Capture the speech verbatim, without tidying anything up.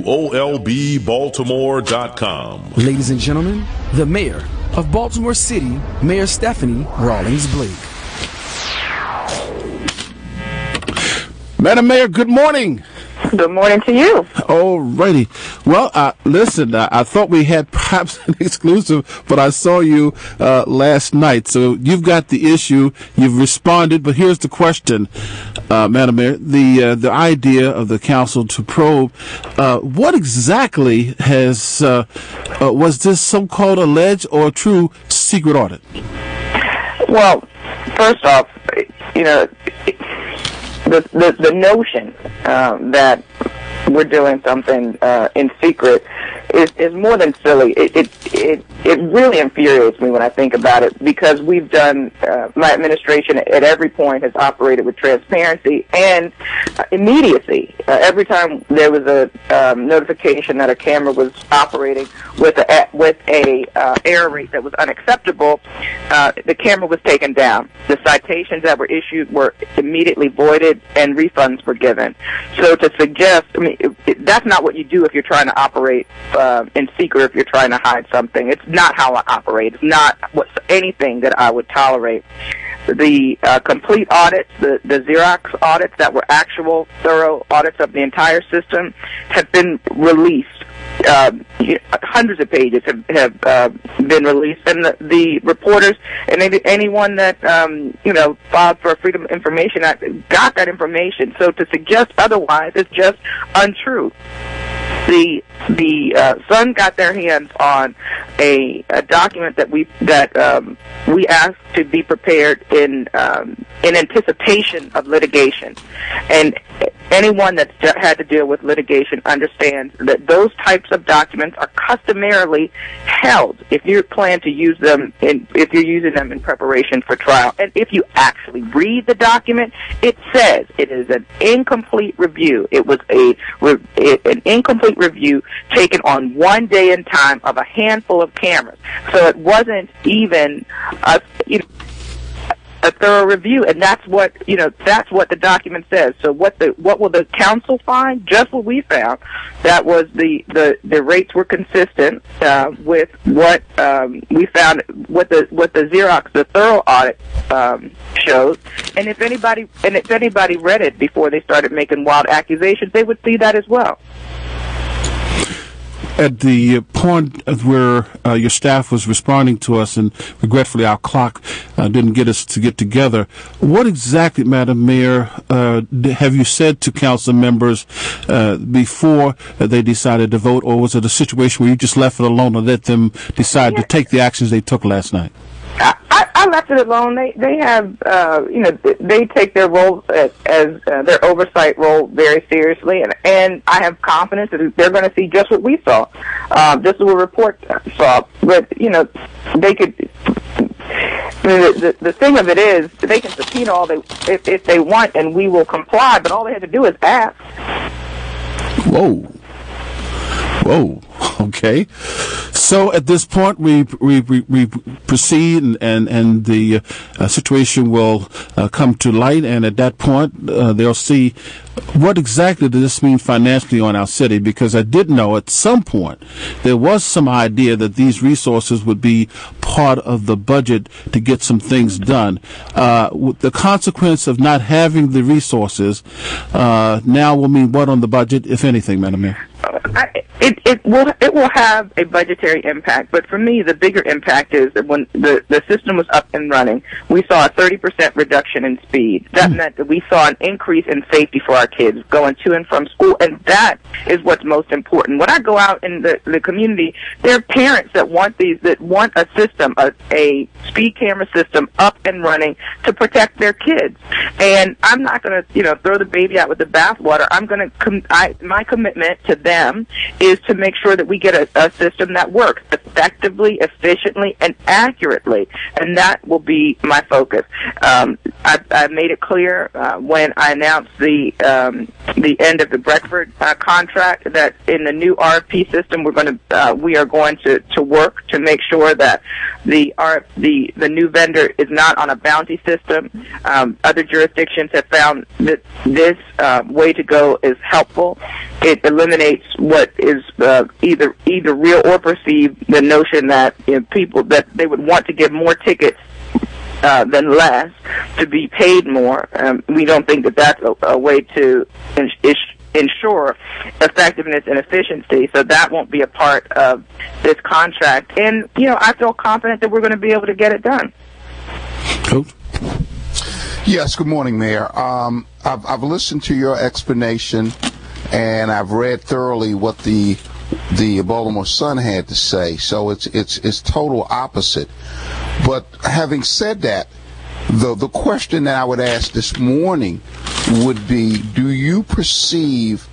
O L B Baltimore dot com. Ladies and gentlemen, the mayor of Baltimore City, Mayor Stephanie Rawlings Blake. Madam Mayor, good morning. Good morning to you. All righty. Well, uh, listen, uh, I thought we had perhaps an exclusive, but I saw you uh, last night. So you've got the issue. You've responded. But here's the question, uh, Madam Mayor. The, uh, the idea of the council to probe, uh, what exactly has, uh, uh, was this so-called alleged or true secret audit? Well, first off, you know, the the, the notion um, that we're doing something uh, in secret is, is more than silly. It, it it it really infuriates me when I think about it, because we've done, uh, my administration at every point has operated with transparency and uh, immediacy. Uh, every time there was a um, notification that a camera was operating with a with a uh, error rate that was unacceptable, uh, the camera was taken down. The citations that were issued were immediately voided, and refunds were given. So to suggest, I mean, it, it, that's not what you do if you're trying to operate uh, in secret, if you're trying to hide something. It's not how I operate. It's not what's anything that I would tolerate. The uh, complete audits, the, the Xerox audits that were actual, thorough audits of the entire system have been released. Uh, hundreds of pages have, have uh, been released, and the, the reporters and any, anyone that um, you know filed for Freedom of Information Act got that information. So to suggest otherwise is just untrue. The the uh, Sun got their hands on a, a document that we that um, we asked to be prepared in um, in anticipation of litigation, and anyone that's had to deal with litigation understands that those types of documents are customarily held if you plan to use them in if you're using them in preparation for trial. And if you actually read the document, it says it is an incomplete review. It was a an incomplete review taken on one day in time of a handful of cameras. So it wasn't even a, you know, a thorough review, and that's what you know. That's what the document says. So what the what will the council find? Just what we found. That was the the, the rates were consistent uh, with what um, we found. What the what the Xerox the thorough audit um, shows. And if anybody and if anybody read it before they started making wild accusations, they would see that as well. At the point where uh, your staff was responding to us, and regretfully our clock uh, didn't get us to get together, what exactly, Madam Mayor, uh, have you said to council members uh, before they decided to vote, or was it a situation where you just left it alone and let them decide yeah. to take the actions they took last night? I, I left it alone. They they have uh, you know they take their role as, as uh, their oversight role very seriously, and and I have confidence that they're going to see just what we saw, um, just what the report saw. But you know they could. I mean, the, the the thing of it is they can subpoena all they if if they want, and we will comply. But all they have to do is ask. Whoa. Whoa. Okay. So at this point, we we we, we proceed, and and, and the uh, situation will uh, come to light, and at that point, uh, they'll see what exactly does this mean financially on our city. Because I did know at some point there was some idea that these resources would be part of the budget to get some things done. Uh, with the consequence of not having the resources uh, now will mean what on the budget, if anything, Madam Mayor? I, it, it will it will have a budgetary impact, but for me, the bigger impact is that when the, the system was up and running, we saw a thirty percent reduction in speed. That mm. meant that we saw an increase in safety for our kids going to and from school, and that is what's most important. When I go out in the, the community, there are parents that want these, that want a system, a, a speed camera system up and running to protect their kids. And I'm not going to, you know, throw the baby out with the bathwater. I'm going to, com- I, my commitment to them is to make sure that we get a, a system that works effectively, efficiently, and accurately, and that will be my focus. Um, I, I made it clear uh, when I announced the um, the end of the Breckford uh, contract that in the new R F P system we're going to uh, we are going to, to work to make sure that the our, the the new vendor is not on a bounty system. Um, other jurisdictions have found that this uh, way to go is helpful. It eliminates what is uh, either either real or perceived, the notion that you know, people that they would want to give more tickets uh, than less to be paid more. Um, we don't think that that's a, a way to ins- ensure effectiveness and efficiency. So that won't be a part of this contract. And you know, I feel confident that we're going to be able to get it done. Coach? Yes. Good morning, Mayor. Um, I've, I've listened to your explanation, and I've read thoroughly what the the Baltimore Sun had to say. So it's it's it's total opposite. But having said that, the the question that I would ask this morning would be: do you perceive